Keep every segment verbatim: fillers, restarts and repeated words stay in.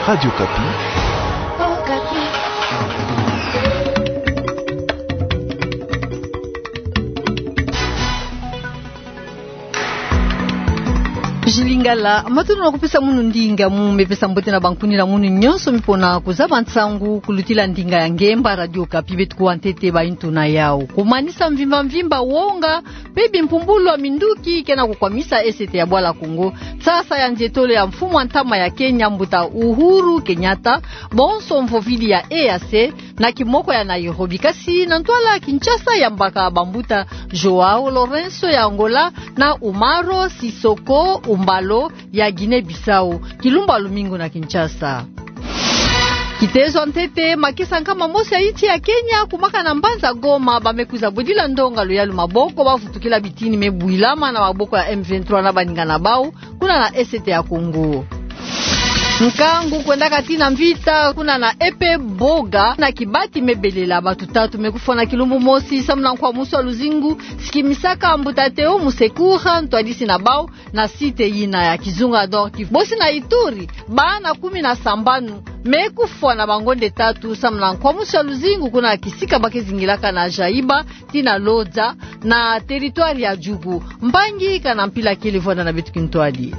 Radio Kapi. Oh, Kapi. Jilingala matunu na kupesa munu ndinga mumepesa mbote na bankuni na munu nyonso mipona kuzaba nsangu kulutila ndinga ya ngemba Radio Kapi betu kuantete ba intu na yao kumanisa mvimba mvimba wonga bebi mpumbulu wa minduki kena kukwamisa esete ya bwala Kongo sasa ya njetole ya mfumu antama ya Kenya mbuta Uhuru Kenyatta bonso mvovili ya E A C na kimoko ya Nairobi kasi na ntwala Kinshasa ya mbaka bambuta Joao Lorenzo ya Angola na Umaro Sisoko Umbalo ya Guinea Bissau Kilumba Lumingo na Kinshasa. Kitezo ntete makisa nkama mosi ya iti ya Kenya kumaka na Mbanza Goma bamekuza bodila ndonga loyalu maboko bafutukila bitini mebuilama na maboko ya M vingt-trois na baninga na bau kuna na S T ya Kongo. Nkangu kwenda katina mvita kuna na epe boga na kibati mebelela batu tatu mekufona Kilumbu mosi samna kwa muso luzingu sikimisaka ambutateo musekura ntwadisi na bao na site yina ya Kizunga Dorki bosi na Ituri bana kumi na sambanu mekufona bangonde tatu samna kwa muso luzingu kuna kisika bake zingilaka na Jaiba tina Lodza na territoire ya Jugu mbangi kana mpila kilivona na bitu kintwadi.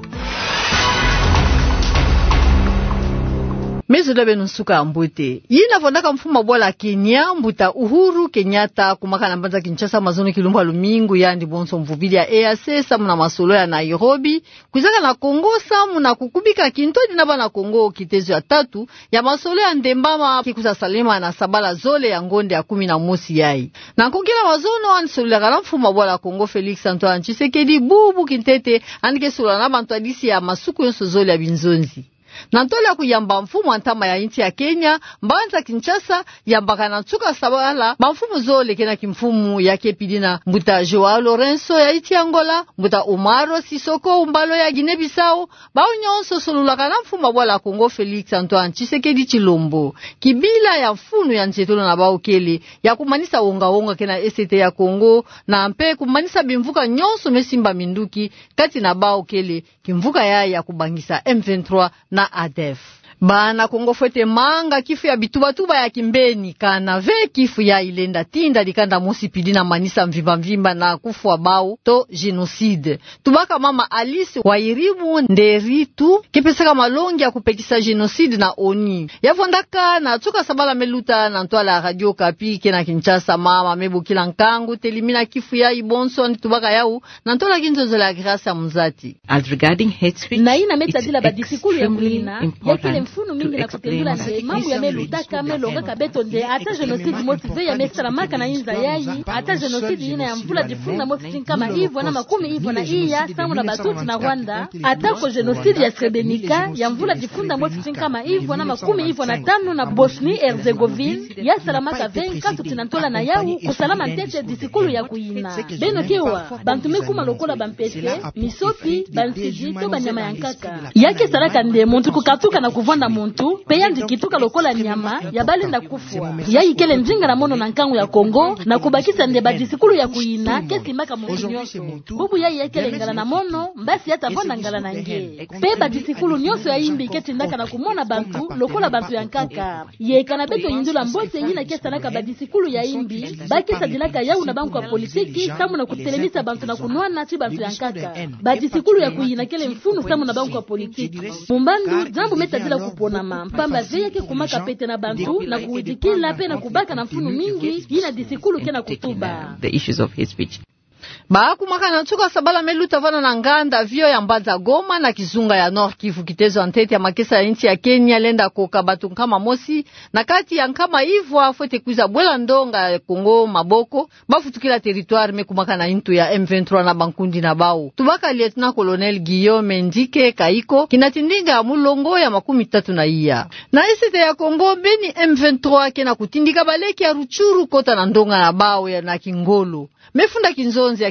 Mezo dobe nusuka ambote. Yina vondaka mfuma bola Kenya mbuta Uhuru Kenyatta kumaka na Mbanza Kinshasa mazono Kilumba Lumingu yandi bonso mvubili ya E A C samu na masolo ya Nairobi kuzaka na Kongo samu na kukubika kintodi na bana Kongo kitezo ya tatu ya masolo ya Ndembama kikuza Salima na Sabala Zole ya ngonde ya kumi na mosi yai. Na kukila mazono anisolo ya mfuma bola Kongo Felix Antoine Tshisekedi bubu kintete anike solo na bantwadisi ya masuku yonso Zole ya Binzonzi. Nantola kuyamba mfumu antama ya inti ya Kenya Mbanza Kinshasa yambaka na tsuka Sabala mfumu Zole kena kimfumu ya kepidina mbuta Joao Lorenzo ya iti Angola mbuta Umaro Sisoko Umbalo ya Guinea Bissau bao nyonso solulaka na mfumu bola Kongo Felix Antoine Tshisekedi Chilombo kibila ya mfunu ya njetolo na bao kele ya kumanisa wonga wonga kena S T ya Kongo na mpe kumanisa bimvuka nyonso mesimba minduki kati na bao kele kimvuka ya ya kubangisa M vingt-trois na A D F. Bana Kongo fwete manga kifu ya bitubatuba ya kimbeni kana ve kifu ya ilenda tinda likanda mosi pidi na manisa mvimba mvimba na kufu bao to genocide. Tubaka mama Alice wairimu nderitu kipesaka malongi ya kupekisa genocide na oni. Yavondaka na tuka Sabala meluta na ntwala Radio Kapi kena Kinshasa mama mebu kila nkangu telimina kifu ya ibonso ni tubaka yau na ntwala kinzozo la grasa mzati. As regarding hate speech, na ina metadila badisikulu ya kulina yakile mfunu mingi na kutendula nde mambu ya melutaka melonga kabeto nde ata genocide motive ya mesalamaka na inza yayi ata genocide ina ya mvula jifuna motive kama hivyo na makumi hivyo na iya samu na batuti na Rwanda ata ko genocide ya Srebrenica ya mvula jifunda motive kama hivyo na makumi hivyo na tano na Bosnia Herzegovina ya salamaka venka tutinantola na yau kusalama ntete disikulu ya kuina beno kewa bantume kuma lokola bampese misopi bansiji to banyama yankaka yake saraka nde muntu kukatuka na kuvonda muntu peyandi kituka lokola nyama ya balinda kufua ya ikele njinga na mono na nkangu ya Kongo na kubakisa nde badisikulu ya kuina kesi maka muntu nyonso bubu ya ikele ngala na mono mbasi hata bonda ngala na nge pe badisikulu nyonso ya imbi keti ndaka na kumona bantu lokola bantu ya nkaka ye kana beto yindula mbose yina kesa naka badisikulu ya imbi bakisa dilaka ya una banku ya politiki samu na kutelemisa bantu na kunwana ti bantu ya nkaka badisikulu ya kuina kele mfunu samu na banku ya politiki mumbandu jambo metadila kupona mpamba zeyake kumaka pete na bantu na kuwidikila pe na kubaka na mfunu mingi yina disikulu kena kutuba the issues of hate speech. Ba kumaka na tsuka Sabala meluta vana na nganda vio ya Mbanza Goma na Kizunga ya Nord Kivu kitezo antete ya makesa ya nchi ya Kenya lenda koka batu nkama mosi na kati ya nkama hivyo afwete kuiza bwela ndonga Kongo maboko bafutukila territoire mekumaka na intu ya M vingt-trois na bankundi na bao. Tubaka Lieutenant Colonel Guillaume Ndike Kaiko kinatindinga ya mulongo ya makumi tatu na iya. Na esete ya Kongo beni M vingt-trois kena kutindika baleki ya Ruchuru kota na ndonga na bao ya na Kingolo. Mefunda kinzonzi ya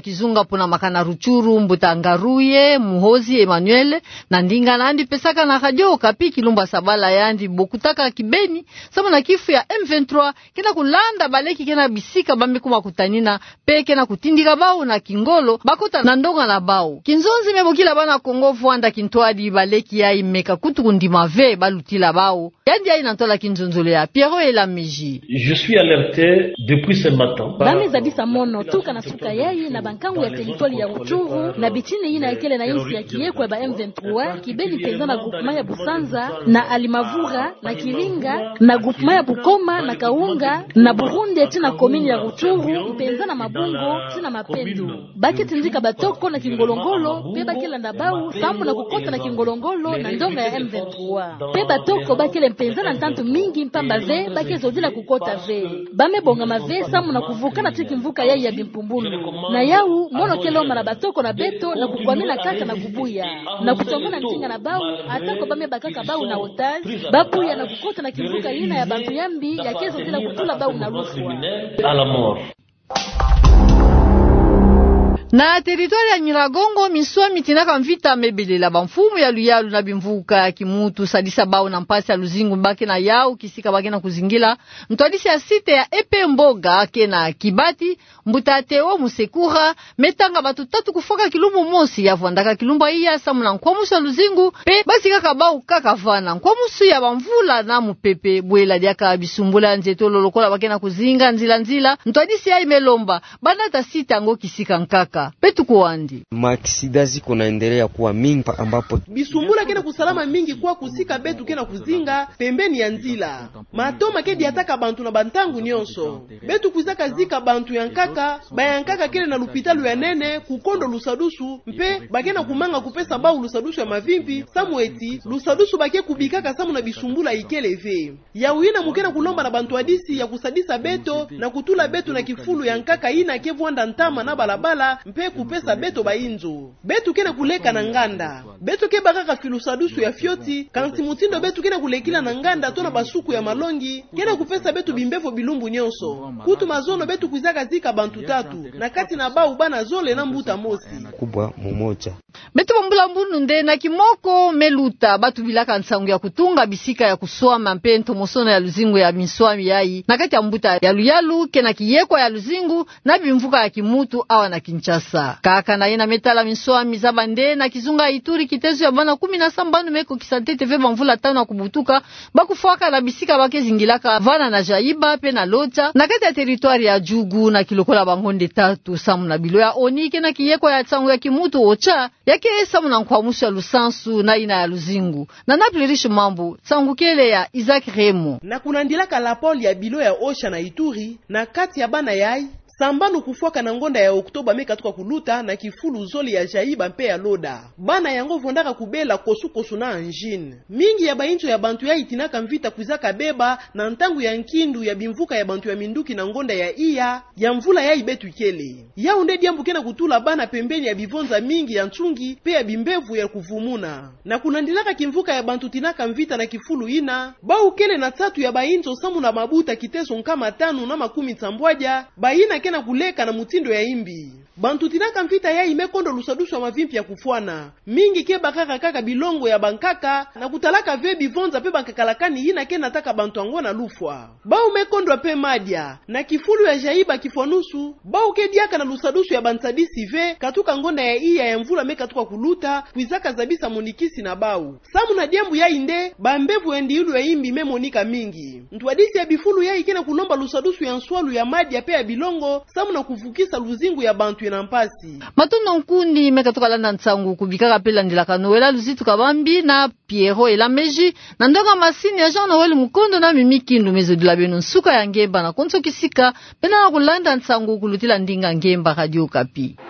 kizunga puna makana Ruchuru mbuta Ngaruye Muhozi Emmanuel na ndinga nandi pesaka na radio Okapi Kilumba Sabala yandi bokutaka kibeni sama na kifu ya M vingt-trois kina kulanda baleki kena bisika bambi kuma kutanina peke na kutindika bao na Kingolo bakota na ndonga na bao kinzonzi mebokila bana Kongo Vwanda kintwadi baleki ya imeka kutu kundimave balutila bao yandi ya inantola kinzonzole ya Pierrot et la Miji. Je suis alerté depuis ce matin. Bame zadisa mono tuka na suka yayi na bankangu ya teritori ya Ruchuru na bitini ina ekele na insi ya Kiyekwe ba M vingt-trois kibeni penza na groupement ya Busanza na Alimavura na Kilinga na groupement ya Bukoma na Kaunga na Burundi tina komini ya Ruchuru penza na Mabungo tina Mapendo baki tindika batoko na Kingolongolo pe bakela ndabau sambu na kukota na Kingolongolo na ndonga ya M vingt-trois pe batoko bakele penza na ntantu mingi mpamba ve baki zodila kukota ve bame bonga mave samu na kuvuka na tiki mvuka yayi ya Bimpumbulu na yau mono kelo mara batoko na beto na kukwamina kaka na kubuya na kutongona ntinga na bau atako bame bakaka bau na otage babu ya na kukota na kimvuka yina ya bantu yambi ya kezo zila kutula bau na rufwa à la mort. Na teritori ya Nyiragongo miswa mitinaka mvita mebelela bamfumu ya luyalu na bimvuka kimutu sadisa bao na mpasi ya luzingu mbake na yao kisika bake na kuzingila mtuadisi ya site ya Epe Mboga ke na Kibati mbuta Teo Musekura metanga batu tatu kufoka kilumbu mosi ya Vwandaka kilumba iya samuna nkwamusu ya luzingu pe basi kaka bao kaka vana nkwamusu ya bamvula na mupepe bwela diaka bisumbula nzeto lolokola bake na kuzinga nzila nzila mtuadisi ya imelomba banata sita ango kisika nkaka petu kuandi maksida ziko naendelea kuwa mingi ambapo bisumbula kena kusalama mingi kwa kusika betu kena kuzinga pembeni ya nzila matoma kedi ataka bantu na bantangu nyonso betu kuzaka zika bantu yankaka bayankaka kene na lupitalu ya nene kukondo lusadusu mpe bakena kumanga kupesa bau lusadusu ya mavimpi samueti lusadusu bake kubikaka samu na bisumbula ikeleve ya uina mukena kulomba na bantu adisi ya kusadisa beto na kutula betu na kifulu yankaka ina kevwanda ntama na balabala mpe kupesa beto bainzo betu kena kuleka na nganda betu ke bakaka filusadusu ya fioti kansi mutindo betu kena kulekila na nganda tona basuku ya malongi kena kupesa betu bimbevo bilumbu nyonso kutu mazono betu kuzaka zika bantu tatu na kati na bau bana zole na mbuta mosi kubwa mumoja betu bambula mbunu nde na kimoko meluta batu bilaka nsangu ya kutunga bisika ya kuswama mpento mosono ya luzingu ya miswami yayi na kati ya mbuta ya luyalu kena kiyekwa ya luzingu na bimvuka ya kimutu awa na Kinshasa kaka na ina metala miswami za bande na kizunga Ituri kitezo ya bana kumi na sambanu meko kisante T V bamvula tano na kubutuka bakufuaka na bisika bake zingilaka vana na jaiba pe na loja na kati ya teritori ya Jugu na kilokola bangonde tatu samu na bilo ya onike na kiyekwa ya tsangu ya kimutu ocha yake samu na nkwamusu ya lusansu na ina ya luzingu na naplirishu mambu tsangu kele ya Isaac Remo na kunandilaka la poli ya bilo ya Osha na Ituri na kati ya bana yai sambanu kufuaka na ngonda ya Oktoba meka tuka kuluta na kifulu zoli ya jaiba mpe ya loda bana yango vondaka kubela kosu kosu na anjine mingi ya baincho ya bantu ya itinaka mvita kuzaka beba na ntangu ya nkindu ya bimvuka ya bantu ya minduki na ngonda ya iya ya mvula ya ibetu kele ya unde diambu kena kutula bana pembeni ya bivonza mingi ya nchungi pe ya bimbevu ya kuvumuna na kunandilaka kimvuka ya bantu tinaka mvita na kifulu ina bau kele na tatu ya baincho samu na mabuta kiteso nkama tanu na makumi tambwaja baina na kuleka na mutindo ya imbi bantu tinaka mvita ya imekondo lusadusu wa mavimpi ya kufuana mingi ke bakaka kaka bilongo ya bankaka na kutalaka ve bivonza pe bankakalakani ina ke nataka bantu ango na lufwa bau mekondo pe madia na kifulu ya jaiba kifonusu bau ke diaka na lusadusu ya bantsadisi ve katuka ngonda ya iya ya mvula meka tuka kuluta kuizaka zabisa monikisi na bau samu na diambu ya inde bambevu endi ilu ya imbi memonika mingi ntwadisi ya bifulu ya ikena kulomba lusadusu ya nswalu ya madia pe ya bilongo samu na kuvukisa luzingu ya bantu ya nampasi matondo nkundi meka tukalanda nsangu kubikaka pela ndilaka Noela Luzitu Kabambi na Pierrot et la Miji na ndonga masini ya Jean Noel Mukondo na Mimi Kindu mezo dula benu nsuka ya ngemba na konso kisika pena na kulanda nsangu kulutila ndinga ngemba Radio Okapi.